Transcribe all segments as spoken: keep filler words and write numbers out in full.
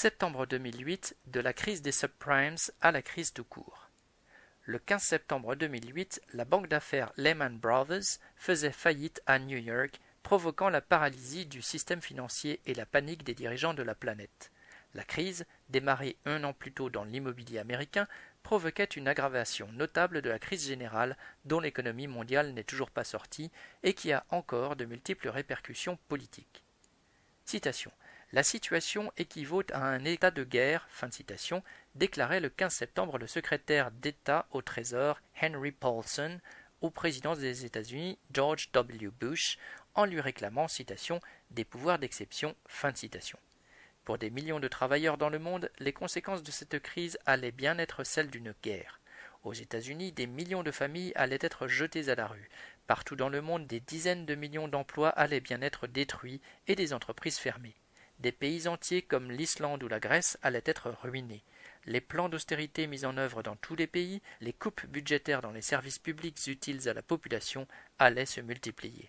Septembre deux mille huit, de la crise des subprimes à la crise tout court. Le quinze septembre deux mille huit, la banque d'affaires Lehman Brothers faisait faillite à New York, provoquant la paralysie du système financier et la panique des dirigeants de la planète. La crise, démarrée un an plus tôt dans l'immobilier américain, provoquait une aggravation notable de la crise générale dont l'économie mondiale n'est toujours pas sortie et qui a encore de multiples répercussions politiques. Citation. La situation équivaut à un état de guerre, fin de citation, déclarait le quinze septembre le secrétaire d'État au Trésor Henry Paulson au président des États-Unis George W. Bush en lui réclamant, citation, des pouvoirs d'exception, fin de citation. Pour des millions de travailleurs dans le monde, les conséquences de cette crise allaient bien être celles d'une guerre. Aux États-Unis, des millions de familles allaient être jetées à la rue. Partout dans le monde, des dizaines de millions d'emplois allaient bien être détruits et des entreprises fermées. Des pays entiers comme l'Islande ou la Grèce allaient être ruinés. Les plans d'austérité mis en œuvre dans tous les pays, les coupes budgétaires dans les services publics utiles à la population allaient se multiplier.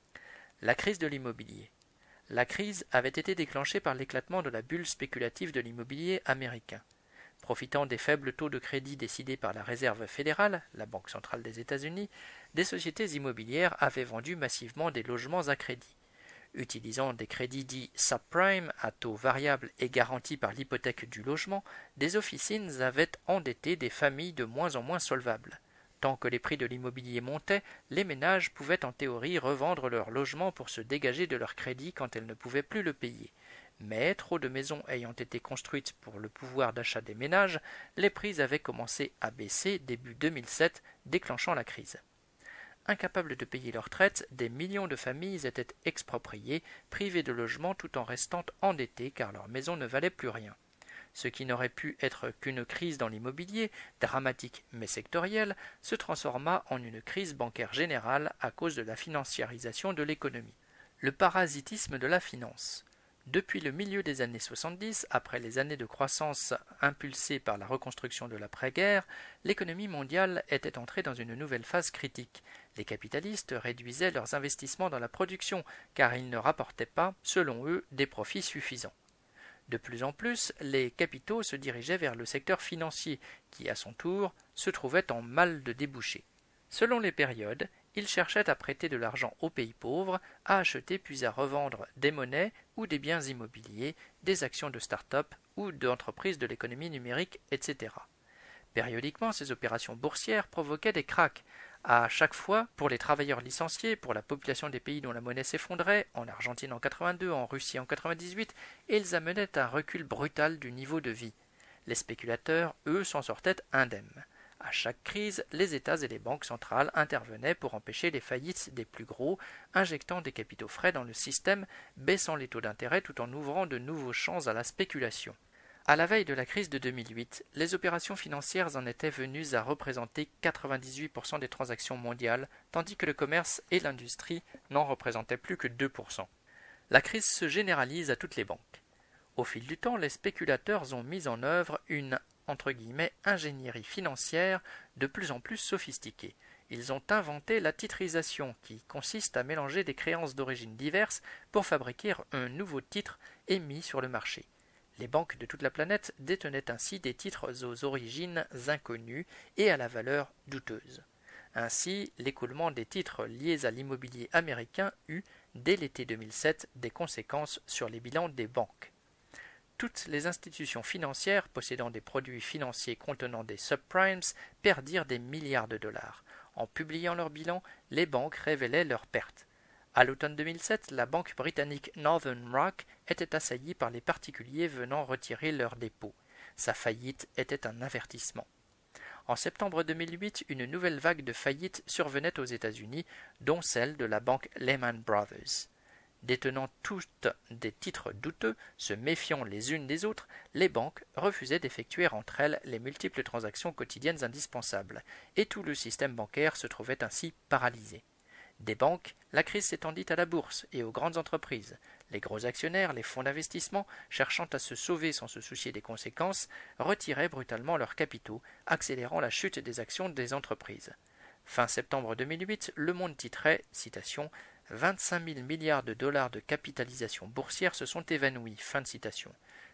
La crise de l'immobilier. La crise avait été déclenchée par l'éclatement de la bulle spéculative de l'immobilier américain. Profitant des faibles taux de crédit décidés par la Réserve fédérale, la Banque centrale des États-Unis, des sociétés immobilières avaient vendu massivement des logements à crédit. Utilisant des crédits dits subprime à taux variable et garantis par l'hypothèque du logement, des officines avaient endetté des familles de moins en moins solvables. Tant que les prix de l'immobilier montaient, les ménages pouvaient en théorie revendre leur logement pour se dégager de leur crédit quand elles ne pouvaient plus le payer. Mais, trop de maisons ayant été construites pour le pouvoir d'achat des ménages, les prix avaient commencé à baisser début deux mille sept, déclenchant la crise. Incapables de payer leur traite, des millions de familles étaient expropriées, privées de logement tout en restant endettées car leur maison ne valait plus rien. Ce qui n'aurait pu être qu'une crise dans l'immobilier, dramatique mais sectorielle, se transforma en une crise bancaire générale à cause de la financiarisation de l'économie. Le parasitisme de la finance. Depuis le milieu des années soixante-dix, après les années de croissance impulsées par la reconstruction de l'après-guerre, l'économie mondiale était entrée dans une nouvelle phase critique. Les capitalistes réduisaient leurs investissements dans la production, car ils ne rapportaient pas, selon eux, des profits suffisants. De plus en plus, les capitaux se dirigeaient vers le secteur financier, qui, à son tour, se trouvait en mal de débouchés. Selon les périodes, ils cherchaient à prêter de l'argent aux pays pauvres, à acheter puis à revendre des monnaies ou des biens immobiliers, des actions de start-up ou d'entreprises de l'économie numérique, et cetera. Périodiquement, ces opérations boursières provoquaient des cracks. À chaque fois, pour les travailleurs licenciés, pour la population des pays dont la monnaie s'effondrait, en Argentine en quatre-vingt-deux, en Russie en quatre-vingt-dix-huit, ils amenaient un recul brutal du niveau de vie. Les spéculateurs, eux, s'en sortaient indemnes. À chaque crise, les États et les banques centrales intervenaient pour empêcher les faillites des plus gros, injectant des capitaux frais dans le système, baissant les taux d'intérêt tout en ouvrant de nouveaux champs à la spéculation. À la veille de la crise de deux mille huit, les opérations financières en étaient venues à représenter quatre-vingt-dix-huit pour cent des transactions mondiales, tandis que le commerce et l'industrie n'en représentaient plus que deux pour cent. La crise se généralise à toutes les banques. Au fil du temps, les spéculateurs ont mis en œuvre une entre guillemets, ingénierie financière de plus en plus sophistiquée. Ils ont inventé la titrisation, qui consiste à mélanger des créances d'origine diverses pour fabriquer un nouveau titre émis sur le marché. Les banques de toute la planète détenaient ainsi des titres aux origines inconnues et à la valeur douteuse. Ainsi, l'écoulement des titres liés à l'immobilier américain eut, dès l'été deux mille sept, des conséquences sur les bilans des banques. Toutes les institutions financières possédant des produits financiers contenant des subprimes perdirent des milliards de dollars. En publiant leur bilan, les banques révélaient leurs pertes. À l'automne deux mille sept, la banque britannique Northern Rock était assaillie par les particuliers venant retirer leurs dépôts. Sa faillite était un avertissement. En septembre deux mille huit, une nouvelle vague de faillites survenait aux États-Unis, dont celle de la banque Lehman Brothers. Détenant toutes des titres douteux, se méfiant les unes des autres, les banques refusaient d'effectuer entre elles les multiples transactions quotidiennes indispensables, et tout le système bancaire se trouvait ainsi paralysé. Des banques, la crise s'étendit à la bourse et aux grandes entreprises. Les gros actionnaires, les fonds d'investissement, cherchant à se sauver sans se soucier des conséquences, retiraient brutalement leurs capitaux, accélérant la chute des actions des entreprises. Fin septembre deux mille huit, Le Monde titrait, citation, « vingt-cinq mille milliards de dollars de capitalisation boursière se sont évanouis ». Fin de citation.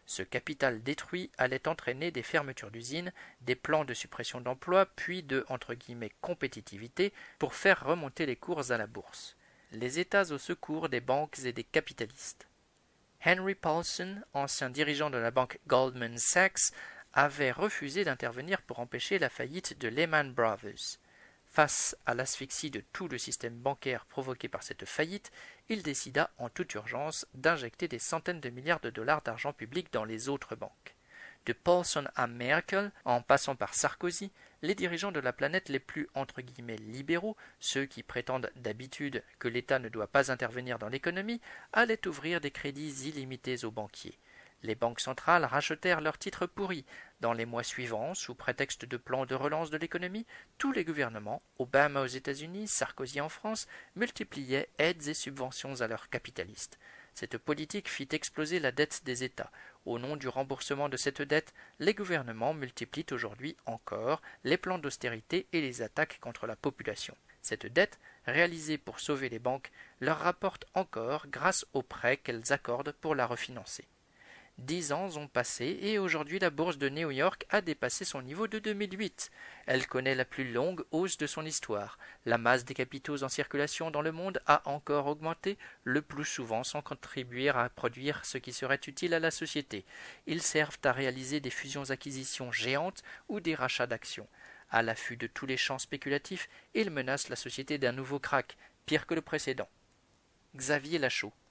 Ce capital détruit allait entraîner des fermetures d'usines, des plans de suppression d'emplois, puis de entre guillemets, compétitivité pour faire remonter les cours à la bourse. Les États au secours des banques et des capitalistes. Henry Paulson, ancien dirigeant de la banque Goldman Sachs, avait refusé d'intervenir pour empêcher la faillite de Lehman Brothers. Face à l'asphyxie de tout le système bancaire provoquée par cette faillite, il décida en toute urgence d'injecter des centaines de milliards de dollars d'argent public dans les autres banques. De Paulson à Merkel, en passant par Sarkozy, les dirigeants de la planète les plus entre guillemets libéraux, ceux qui prétendent d'habitude que l'État ne doit pas intervenir dans l'économie, allaient ouvrir des crédits illimités aux banquiers. Les banques centrales rachetèrent leurs titres pourris. Dans les mois suivants, sous prétexte de plans de relance de l'économie, tous les gouvernements, Obama aux États-Unis, Sarkozy en France, multipliaient aides et subventions à leurs capitalistes. Cette politique fit exploser la dette des États. Au nom du remboursement de cette dette, les gouvernements multiplient aujourd'hui encore les plans d'austérité et les attaques contre la population. Cette dette, réalisée pour sauver les banques, leur rapporte encore grâce aux prêts qu'elles accordent pour la refinancer. Dix ans ont passé et aujourd'hui la bourse de New York a dépassé son niveau de deux mille huit. Elle connaît la plus longue hausse de son histoire. La masse des capitaux en circulation dans le monde a encore augmenté, le plus souvent sans contribuer à produire ce qui serait utile à la société. Ils servent à réaliser des fusions-acquisitions géantes ou des rachats d'actions. À l'affût de tous les champs spéculatifs, ils menacent la société d'un nouveau krach, pire que le précédent. Xavier Lachaud.